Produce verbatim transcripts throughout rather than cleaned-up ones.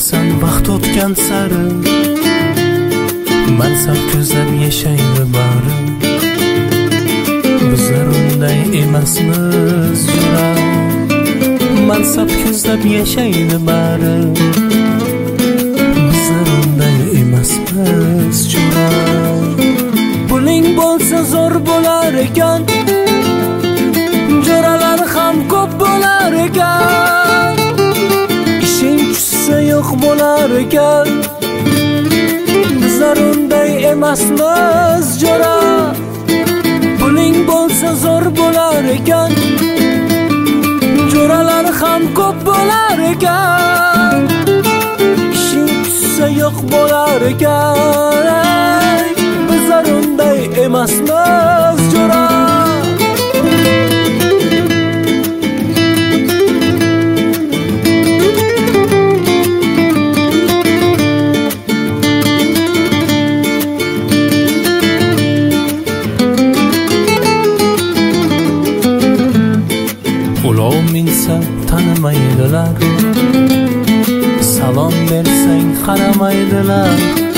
bo'lsan vaqt o'tgan sari mansab ko'zlab yashaydi bari. Bizlar unday emasmiz jura, mansab ko'zlab yashaydi bari. Bizlar unday emasmiz jura. Puling bo'lsa zo'r bo'lar ekan, jo'ralar ham ko'p bo'lar ekan. Ishing tushsa yo'q bo'lar ekan, bizlar unday emasmiz jo'ra. Puling bo'lsa zo'r bo'lar ekan, jo'ralar ham ko'p bo'lar ekan. Ishing tushsa yo'q bo'lar ekan, bizlar unday emasmiz jo'ra. Ulov minsa tanimaydilar, salom bersang qaramaydilar.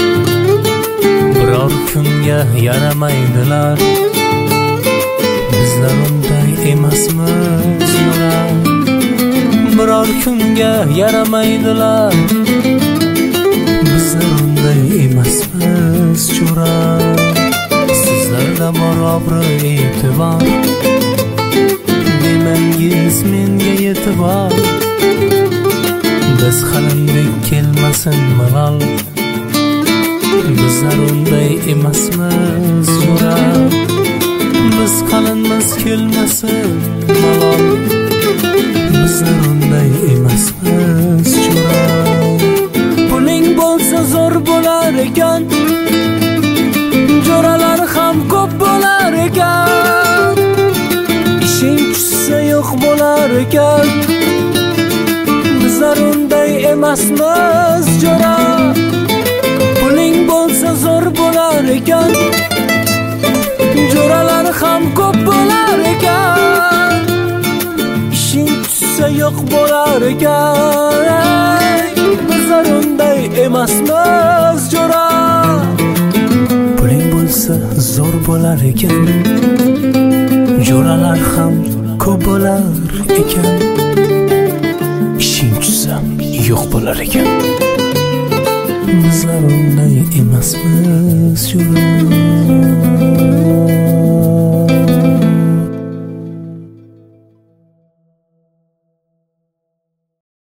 Biror kunga yaramaydilar, bizlar unday emasmiz jo'ra. Biror kunga yaramaydilar, bizlar unday emasmiz jo'ra. Sizlarda bor obro' e'tibor, demangiz menga yetib ol. Biz qalindek kelmasin malol, bizlar unday emasmiz jo'ra. Biz qalinmiz kelmasin malol, bizlar unday emasmiz jo'ra. Puling bo'lsa zo'r bo'lar ekan, jo'ralar ham ko'p bo'lar ekan. Ishing tushsa yo'q bo'lar ekan, bizlar unday emasmiz jo'ra. Puling bo'lsa zo'r bo'lar ekan, jo'ralar ham ko'p bo'lar ekan. Ishing tushsa yo'q bo'lar ekan, bizlar unday emasmiz jo'ra. Puling bo'lsa zo'r bo'lar ekan, jo'ralar ham ko'p bo'lar ekan. Ishing tushsa yo'q bo'lar ekan, bizlar unday emasmiz jo'ra.